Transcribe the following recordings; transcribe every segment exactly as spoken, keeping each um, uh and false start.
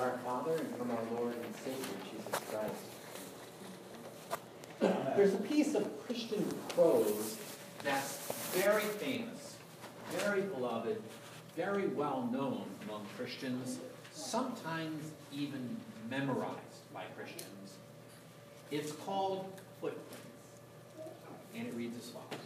God our Father and from our Lord and Savior, Jesus Christ. There's a piece of Christian prose that's very famous, very beloved, very well known among Christians, sometimes even memorized by Christians. It's called Footprints, and it reads as follows.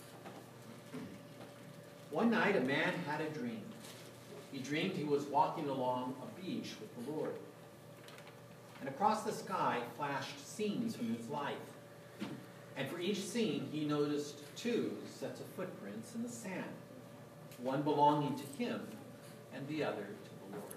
One night a man had a dream. He dreamed he was walking along a beach with the Lord. And across the sky flashed scenes from his life. And for each scene he noticed two sets of footprints in the sand, one belonging to him and the other to the Lord.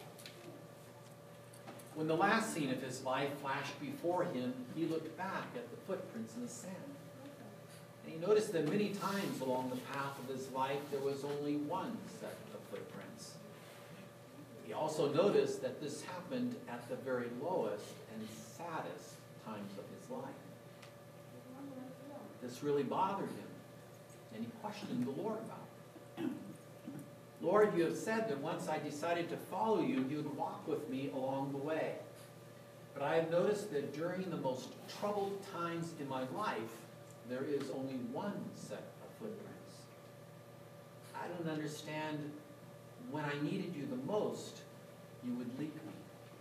When the last scene of his life flashed before him, he looked back at the footprints in the sand. And he noticed that many times along the path of his life there was only one set of footprints. He also noticed that this happened at the very lowest and saddest times of his life. This really bothered him, and he questioned the Lord about it. Lord, you have said that once I decided to follow you, you would walk with me along the way. But I have noticed that during the most troubled times in my life, there is only one set of footprints. I don't understand, when I needed you the most, you would leave me.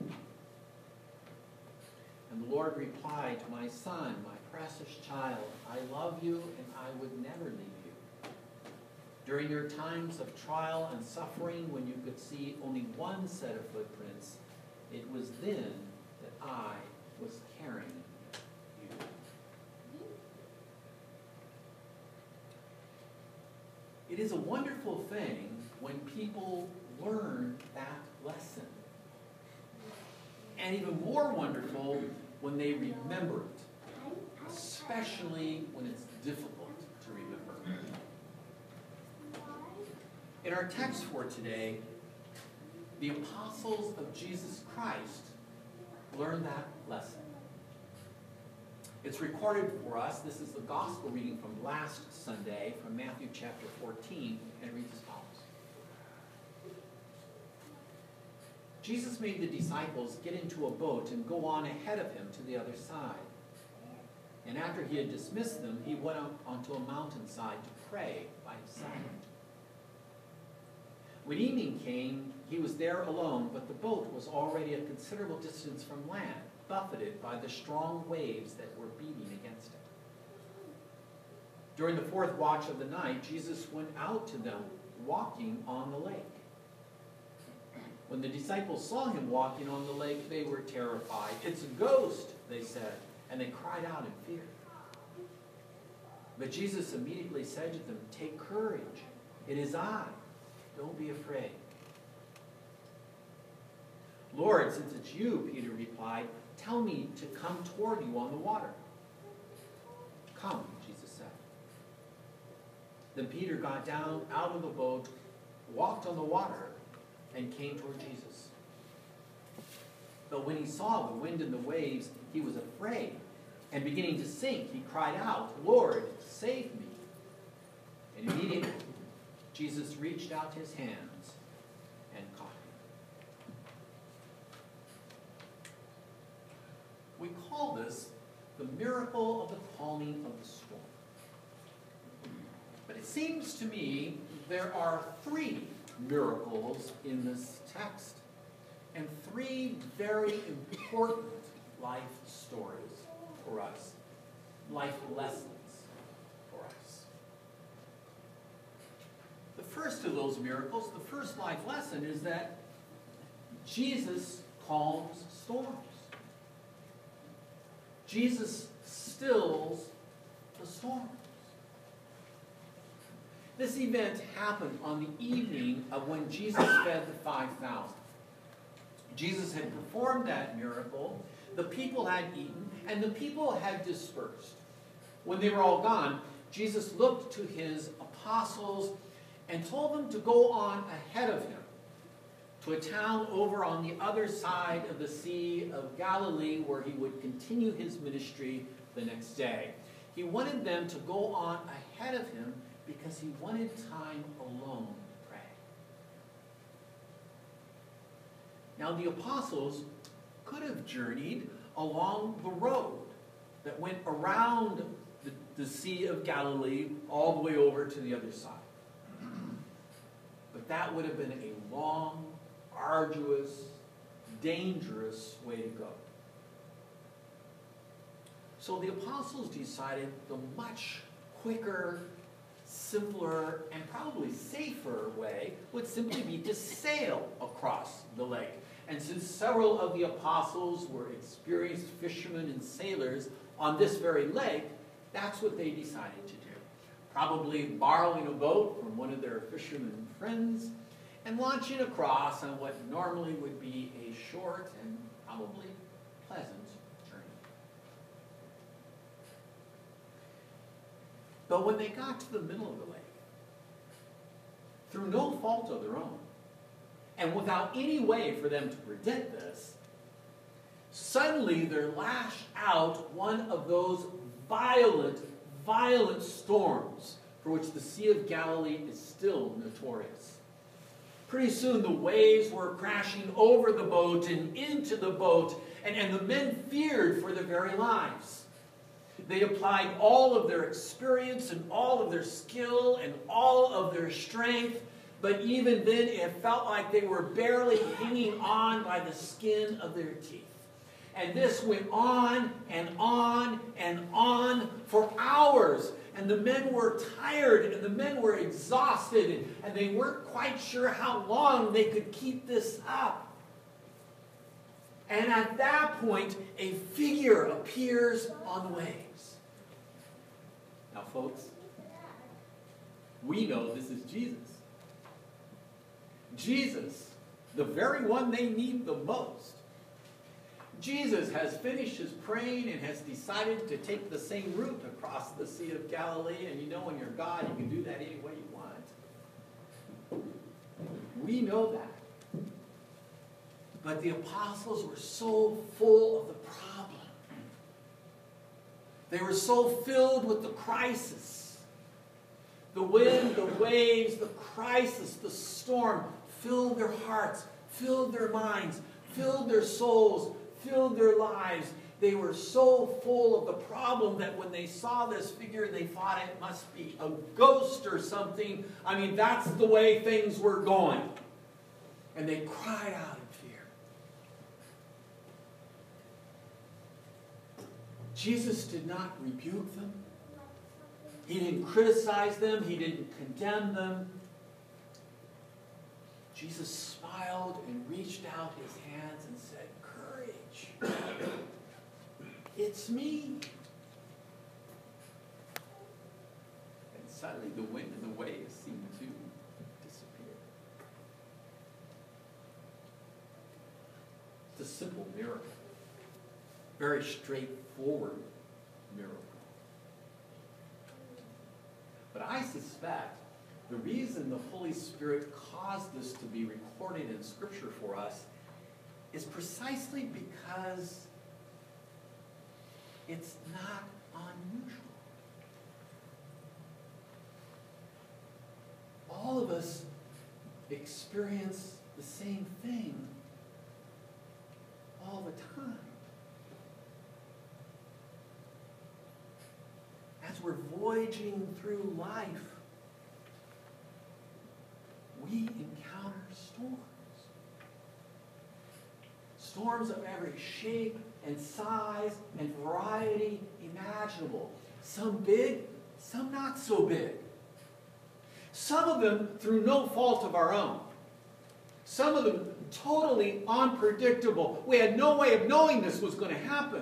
And the Lord replied, my son, my precious child, I love you and I would never leave you. During your times of trial and suffering, when you could see only one set of footprints, it was then that I was carrying you. It is a wonderful thing when people learn that lesson. And even more wonderful when they remember it, especially when it's difficult to remember. In our text for today, the apostles of Jesus Christ learned that lesson. It's recorded for us. This is the gospel reading from last Sunday from Matthew chapter fourteen, and it reads as follows. Jesus made the disciples get into a boat and go on ahead of him to the other side. And after he had dismissed them, he went up onto a mountainside to pray by himself. When evening came, he was there alone, but the boat was already a considerable distance from land, buffeted by the strong waves that were beating against it. During the fourth watch of the night, Jesus went out to them, walking on the lake. When the disciples saw him walking on the lake, they were terrified. It's a ghost, they said, and they cried out in fear. But Jesus immediately said to them, take courage, it is I. Don't be afraid. Lord, since it's you, Peter replied, tell me to come toward you on the water. Come, Jesus said. Then Peter got down out of the boat, walked on the water, and came toward Jesus. But when he saw the wind and the waves, he was afraid, and beginning to sink, he cried out, Lord, save me. And immediately, Jesus reached out his hands and caught him. We call this the miracle of the calming of the storm. But it seems to me there are three miracles in this text, and three very important life stories for us, life lessons for us. The first of those miracles, the first life lesson, is that Jesus calms storms. Jesus stills the storm. This event happened on the evening of when Jesus fed the five thousand. Jesus had performed that miracle, the people had eaten, and the people had dispersed. When they were all gone, Jesus looked to his apostles and told them to go on ahead of him to a town over on the other side of the Sea of Galilee, where he would continue his ministry the next day. He wanted them to go on ahead of him because he wanted time alone to pray. Now the apostles could have journeyed along the road that went around the, the Sea of Galilee all the way over to the other side. But that would have been a long, arduous, dangerous way to go. So the apostles decided the much quicker, simpler, and probably safer way would simply be to sail across the lake. And since several of the apostles were experienced fishermen and sailors on this very lake, that's what they decided to do. Probably borrowing a boat from one of their fishermen friends and launching across on what normally would be a short and probably pleasant journey. But when they got to the middle of the lake, through no fault of their own, and without any way for them to predict this, suddenly there lashed out one of those violent, violent storms for which the Sea of Galilee is still notorious. Pretty soon the waves were crashing over the boat and into the boat, and, and the men feared for their very lives. They applied all of their experience and all of their skill and all of their strength, but even then it felt like they were barely hanging on by the skin of their teeth. And this went on and on and on for hours. And the men were tired and the men were exhausted, and, and they weren't quite sure how long they could keep this up. And at that point, a figure appears on the waves. Now, folks, we know this is Jesus. Jesus, the very one they need the most. Jesus has finished his praying and has decided to take the same route across the Sea of Galilee. And you know, when you're God, you can do that any way you want. We know that. But the apostles were so full of the problem. They were so filled with the crisis. The wind, the waves, the crisis, the storm filled their hearts, filled their minds, filled their souls, filled their lives. They were so full of the problem that when they saw this figure, they thought it must be a ghost or something. I mean, that's the way things were going. And they cried out in fear. Jesus did not rebuke them. He didn't criticize them. He didn't condemn them. Jesus smiled and reached out his hands and said, "Courage. It's me." And suddenly the wind and the waves seemed to disappear. It's a simple miracle. Very straightforward miracle. But I suspect the reason the Holy Spirit caused this to be recorded in Scripture for us is precisely because it's not unusual. All of us experience the same thing all the time. As we're voyaging through life, we encounter storms. Storms of every shape and size and variety imaginable. Some big, some not so big. Some of them through no fault of our own. Some of them totally unpredictable. We had no way of knowing this was going to happen.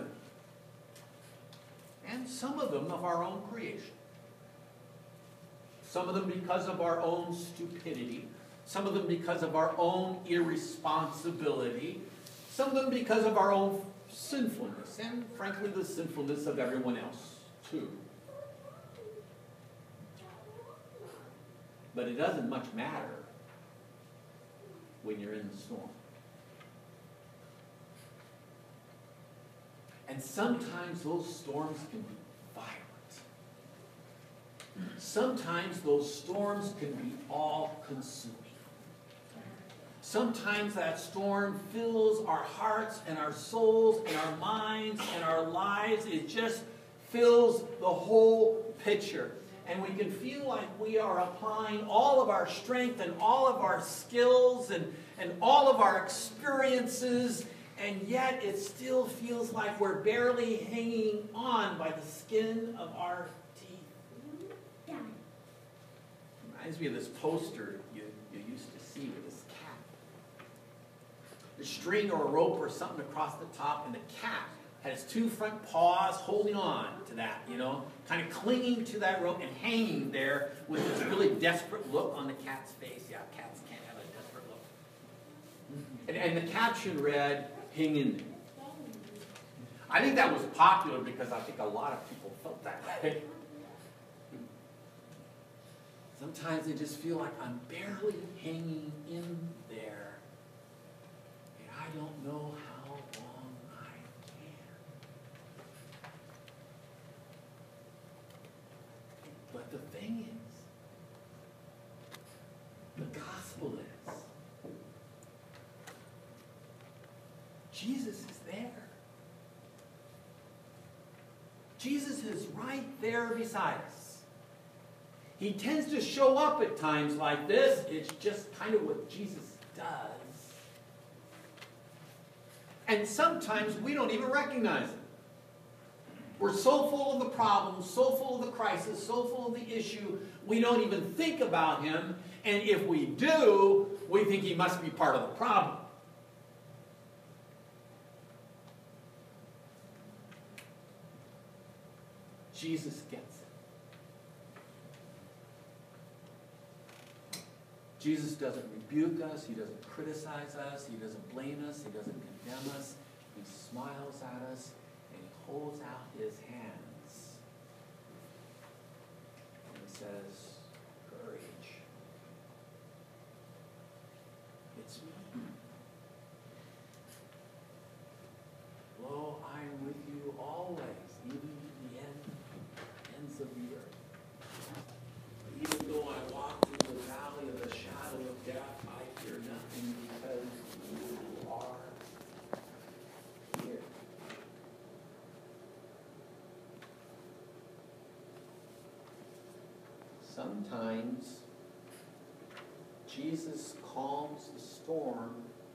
And some of them of our own creation. Some of them because of our own stupidity. Some of them because of our own irresponsibility. Some of them because of our own sinfulness. And frankly, the sinfulness of everyone else, too. But it doesn't much matter when you're in the storm. And sometimes those storms can be violent. Sometimes those storms can be all-consuming. Sometimes that storm fills our hearts and our souls and our minds and our lives. It just fills the whole picture. And we can feel like we are applying all of our strength and all of our skills and, and all of our experiences, and yet it still feels like we're barely hanging on by the skin of our teeth. Yeah. Reminds me of this poster you, you used to see with this cat. A string or a rope or something across the top, and the cat had its two front paws holding on to that, you know, kind of clinging to that rope and hanging there with this really desperate look on the cat's face. Yeah, cats can't have a desperate look. And, and the caption read, "Hang in there." I think that was popular because I think a lot of people felt that way. Sometimes I just feel like I'm barely hanging in there, and I don't know how long I can. But the thing is, the gospel is, Jesus is there. Jesus is right there beside us. He tends to show up at times like this. It's just kind of what Jesus does. And sometimes we don't even recognize it. We're so full of the problem, so full of the crisis, so full of the issue, we don't even think about him. And if we do, we think he must be part of the problem. Jesus gets it. Jesus doesn't rebuke us. He doesn't criticize us. He doesn't blame us. He doesn't condemn us. He smiles at us, and he holds out his hands. And he says, "Courage. It's me. Lo, I am with you always, even to the end, ends of the earth. Even though I walk through the valley of the shadow of death, I fear nothing, because you are here." Sometimes Jesus calms the storm,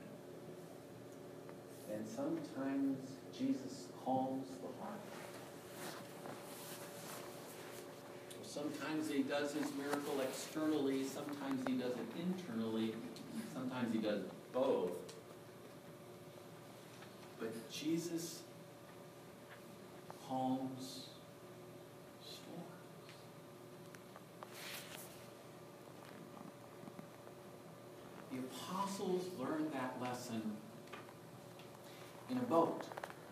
and sometimes Jesus calms the heart. Sometimes he does his miracle externally, sometimes he does it internally, sometimes he does both. But Jesus calms storms. The apostles learned that lesson in a boat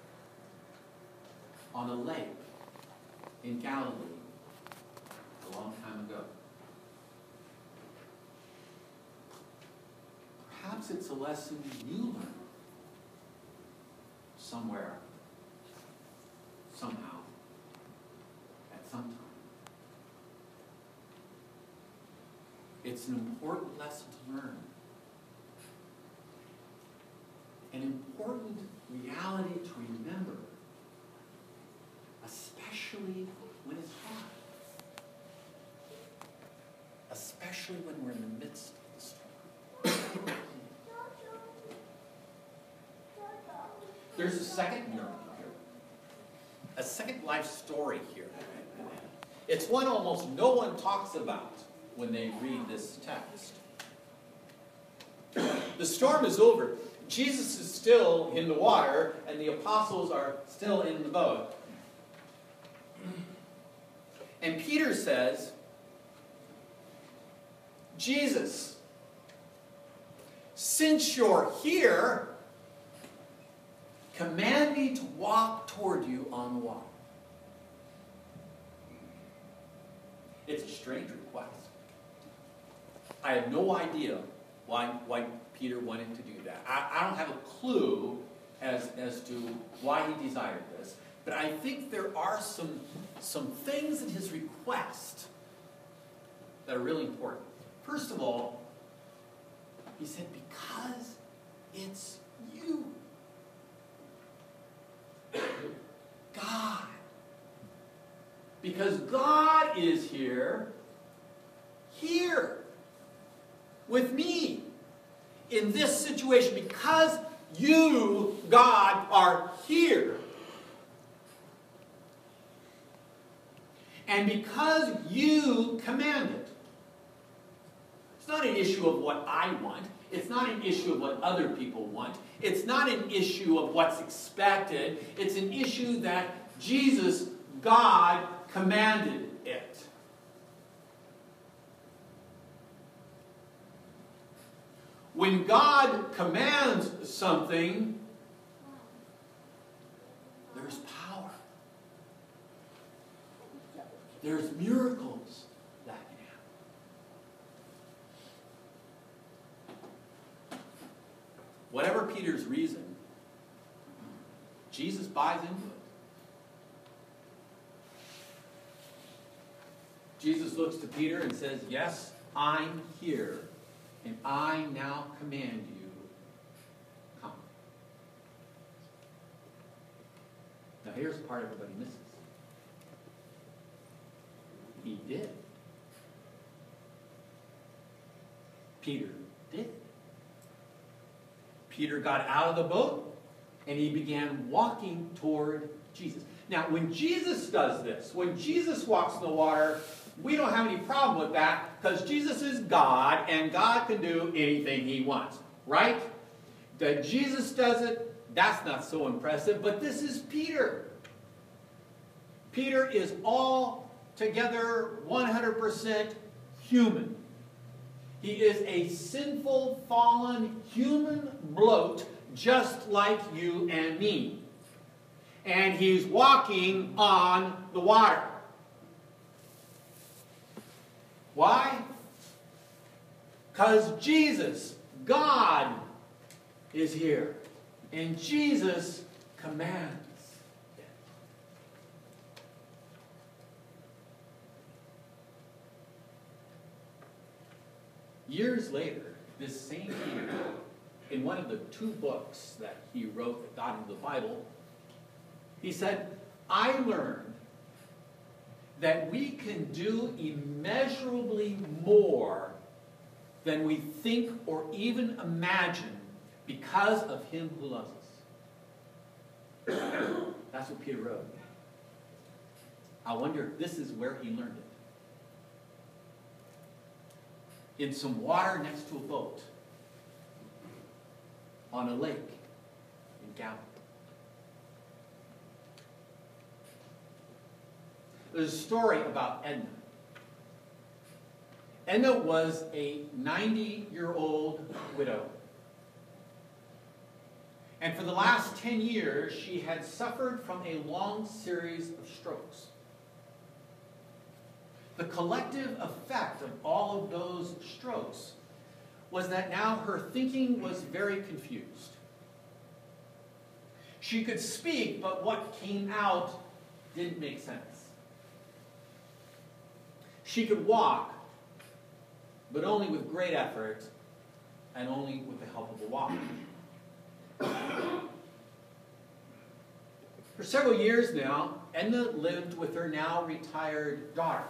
on a lake in Galilee a long time ago. Perhaps it's a lesson you learn somewhere, somehow, at some time. It's an important lesson to learn. An important reality to remember, especially when it's hard. Especially when we're in the midst of the storm. There's a second miracle here. A second life story here. It's one almost no one talks about when they read this text. The storm is over. Jesus is still in the water, and the apostles are still in the boat. And Peter says, "Jesus, since you're here, command me to walk toward you on the water." It's a strange request. I have no idea why, why Peter wanted to do that. I, I don't have a clue as, as to why he desired this, but I think there are some, some things in his request that are really important. First of all, He said, because it's you. God. Because God is here, here, with me, in this situation. Because you, God, are here. And because you command it. It's not an issue of what I want. It's not an issue of what other people want. It's not an issue of what's expected. It's an issue that Jesus, God, commanded it. When God commands something, there's power. There's miracles that can happen. Whatever Peter's reason, Jesus buys into it. Jesus looks to Peter and says, yes, I'm here, and I now command you, come. Now here's the part everybody misses. He did. Peter did. Peter got out of the boat, and he began walking toward Jesus. Now, when Jesus does this, when Jesus walks in the water, we don't have any problem with that, because Jesus is God, and God can do anything he wants. Right? That Jesus does it, that's not so impressive, but this is Peter. Peter is all together one hundred percent human. He is a sinful, fallen human bloat just like you and me. And he's walking on the water. Why? Because Jesus, God, is here. And Jesus commands. Years later, this same Peter, in one of the two books that he wrote that got into the Bible, he said, I learned that we can do immeasurably more than we think or even imagine because of him who loves us. That's what Peter wrote. I wonder if this is where he learned it. In some water next to a boat on a lake in Galilee. There's a story about Edna. Edna was a ninety-year-old widow. And for the last ten years, she had suffered from a long series of strokes. The collective effect of all of those strokes was that now her thinking was very confused. She could speak, but what came out didn't make sense. She could walk, but only with great effort and only with the help of a walker. For several years now, Edna lived with her now retired daughter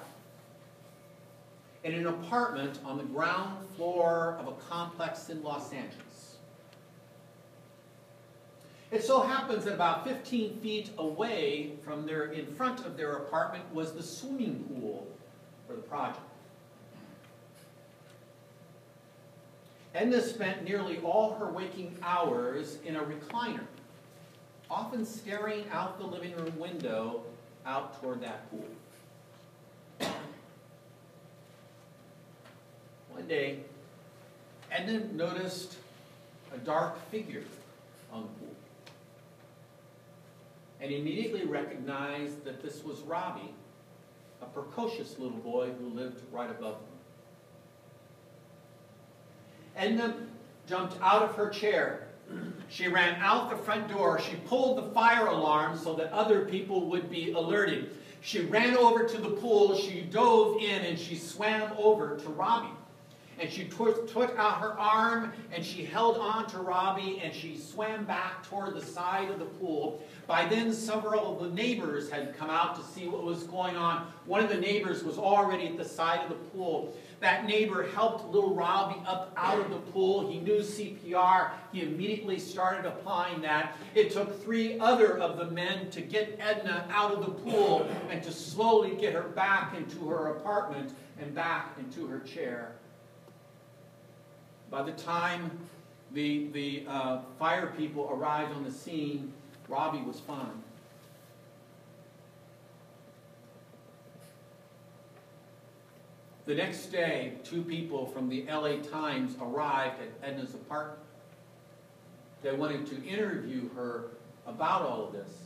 in an apartment on the ground floor of a complex in Los Angeles. It so happens that about fifteen feet away from their, in front of their apartment, was the swimming pool for the project. Edna spent nearly all her waking hours in a recliner, often staring out the living room window out toward that pool. One day, Edna noticed a dark figure on the pool and immediately recognized that this was Robbie, a precocious little boy who lived right above them. Edna jumped out of her chair. She ran out the front door. She pulled the fire alarm so that other people would be alerted. She ran over to the pool. She dove in and she swam over to Robbie. and she took, took out her arm, and she held on to Robbie, and she swam back toward the side of the pool. By then, several of the neighbors had come out to see what was going on. One of the neighbors was already at the side of the pool. That neighbor helped little Robbie up out of the pool. He knew C P R. He immediately started applying that. It took three other of the men to get Edna out of the pool and to slowly get her back into her apartment and back into her chair. By the time the, the uh, fire people arrived on the scene, Robbie was fine. The next day, two people from the L A Times arrived at Edna's apartment. They wanted to interview her about all of this.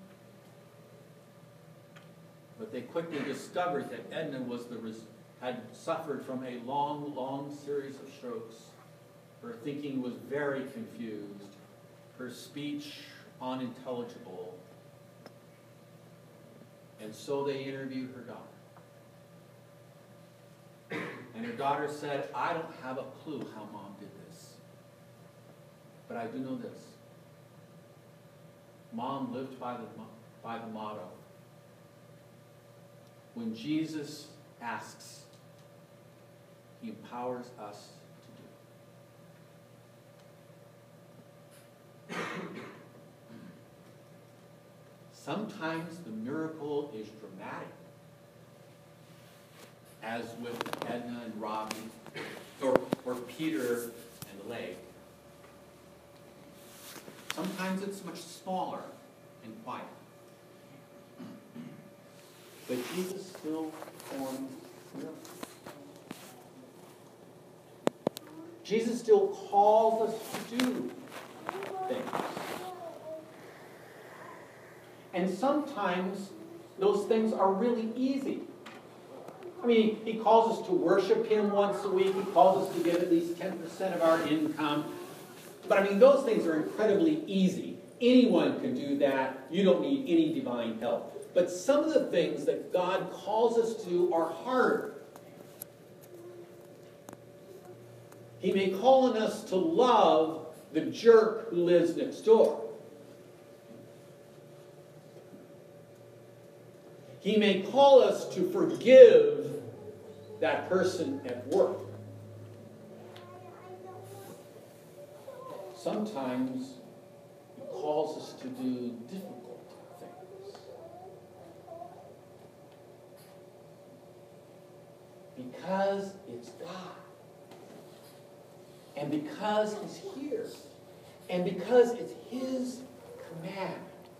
But they quickly discovered that Edna was the res had suffered from a long, long series of strokes. Her thinking was very confused. Her speech unintelligible. And so they interviewed her daughter. And her daughter said, I don't have a clue how Mom did this. But I do know this. Mom lived by the, by the motto, when Jesus asks, He empowers us to do. Sometimes the miracle is dramatic, as with Edna and Robbie, or, or Peter and the leg. Sometimes it's much smaller and quiet. But Jesus still performs miracles. Jesus still calls us to do things. And sometimes those things are really easy. I mean, He calls us to worship Him once a week. He calls us to give at least ten percent of our income. But I mean, those things are incredibly easy. Anyone can do that. You don't need any divine help. But some of the things that God calls us to are harder. He may call on us to love the jerk who lives next door. He may call us to forgive that person at work. Sometimes He calls us to do difficult things. Because it's God. And because He's here. And because it's His command.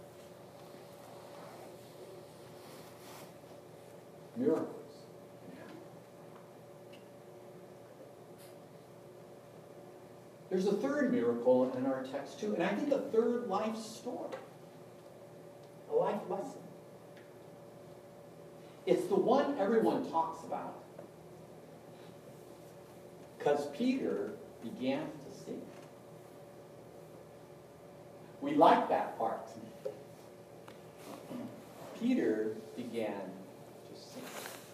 Miracles can happen. There's a third miracle in our text too, and I think a third life story. A life lesson. It's the one everyone talks about. Because Peter began to sink. We like that part. Peter began to sink.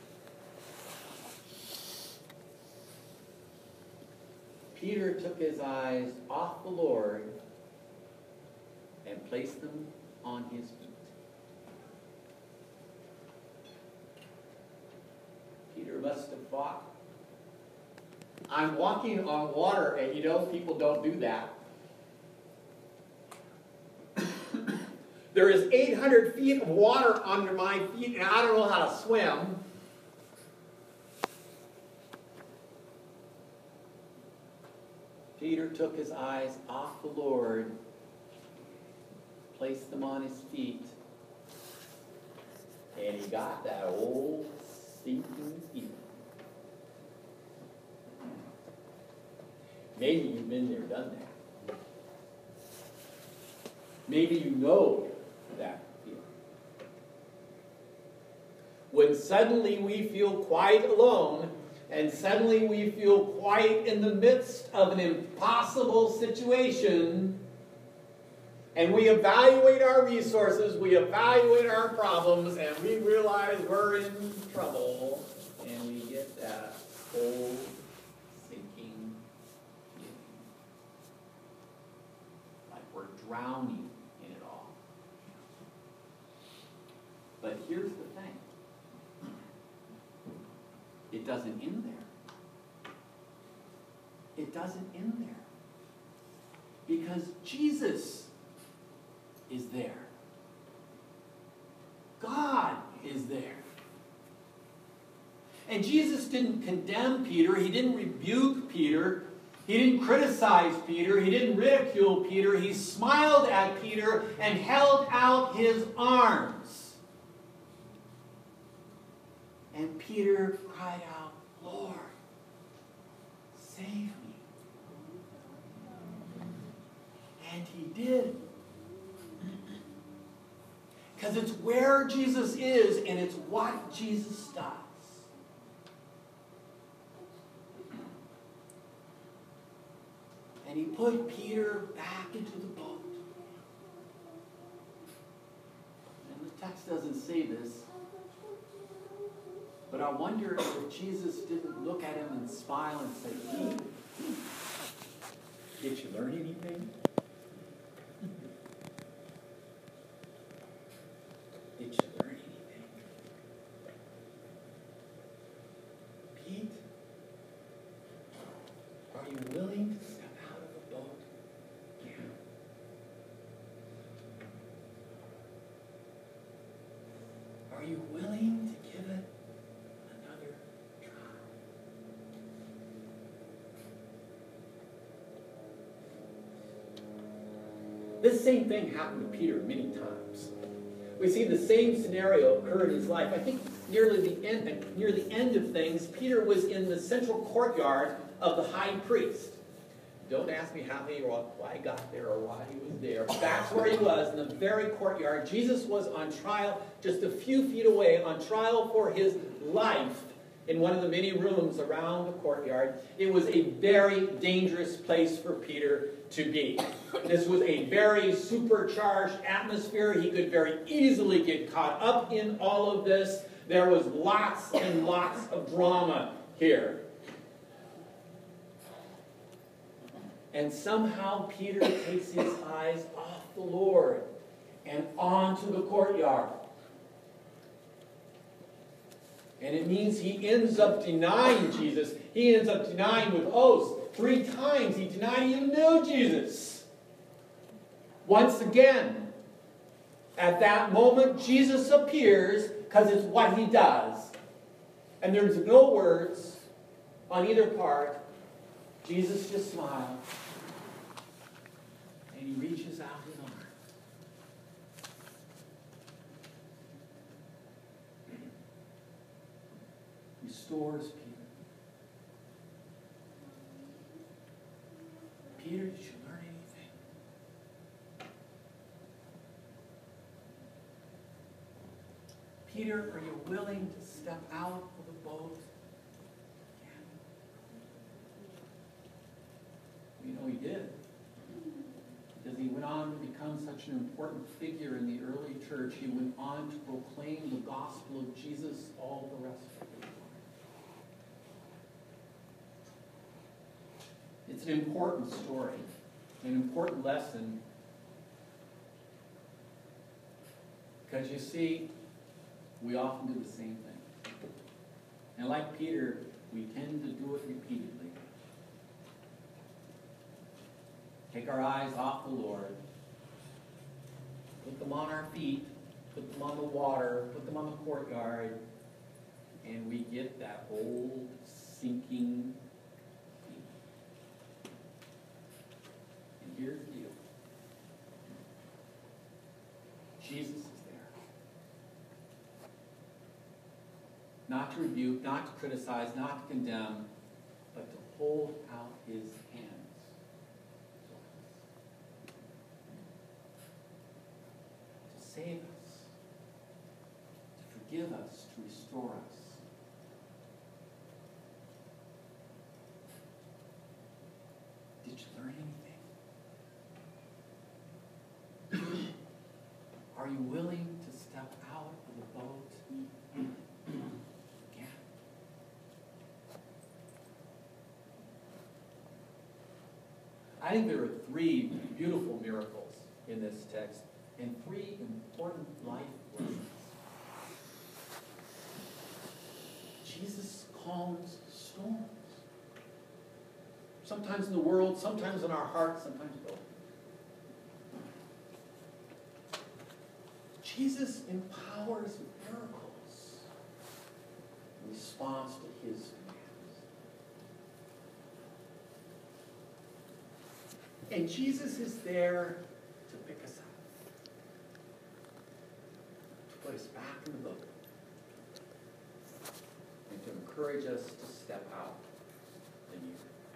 Peter took his eyes off the Lord and placed them on His feet. Peter must have thought, I'm walking on water, and you know, people don't do that. There is eight hundred feet of water under my feet, and I don't know how to swim. Peter took his eyes off the Lord, placed them on his feet, and he got that old sinking feeling. Maybe you've been there, done that. Maybe you know that feeling. When suddenly we feel quite alone, and suddenly we feel quite in the midst of an impossible situation, and we evaluate our resources, we evaluate our problems, and we realize we're in trouble, and we get that old sinking drowning in it all. But here's the thing. It doesn't end there. It doesn't end there. Because Jesus is there. God is there. And Jesus didn't condemn Peter. He didn't rebuke Peter. He didn't criticize Peter. He didn't ridicule Peter. He smiled at Peter and held out his arms. And Peter cried out, Lord, save me. And he did. Because it's where Jesus is and it's what Jesus does. And he put Peter back into the boat. And the text doesn't say this, but I wonder if Jesus didn't look at him and smile and say, did you learn anything? Did you learn anything? Pete, are you willing to step out of the boat? Yeah. Are you willing to give it another try? This same thing happened to Peter many times. We see the same scenario occur in his life. I think nearly the end, near the end of things, Peter was in the central courtyard of the high priest. Don't ask me how he or why he got there or why he was there. That's where he was, in the very courtyard. Jesus was on trial just a few feet away, on trial for his life in one of the many rooms around the courtyard. It was a very dangerous place for Peter to be. This was a very supercharged atmosphere. He could very easily get caught up in all of this. There was lots and lots of drama here. And somehow Peter takes his eyes off the Lord and onto the courtyard. And it means he ends up denying Jesus. He ends up denying with oaths. Three times he denied he even knew Jesus. Once again, at that moment, Jesus appears because it's what he does. And there's no words on either part. Jesus just smiles. And he reaches out his arm. Restores Peter. Peter, did you learn anything? Peter, are you willing to step out of the boat again? You know he did. Because he went on to become such an important figure in the early church. He went on to proclaim the gospel of Jesus all the rest of it. It's an important story, an important lesson. Because you see, we often do the same thing. And like Peter, we tend to do it repeatedly. Take our eyes off the Lord, put them on our feet, put them on the water, put them on the courtyard, and we get that old sinking feeling. And here's the deal. Jesus is there. Not to rebuke, not to criticize, not to condemn, but to hold out his hands. To save us, to forgive us, to restore us. Did you learn anything? Are you willing to step out of the boat again? I think there are three beautiful miracles in this text and three important life lessons. Jesus calms storms. Sometimes in the world, sometimes in our hearts, sometimes both. Jesus empowers miracles in response to his commands. And Jesus is there to pick us up, to put us back in the boat, and to encourage us to step out anew.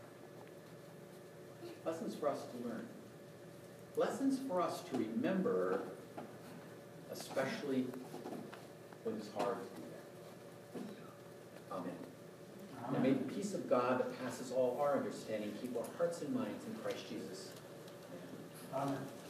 Lessons for us to learn. Lessons for us to remember, especially when it's hard to do that. Amen. Amen. And may the peace of God that passes all our understanding keep our hearts and minds in Christ Jesus. Amen.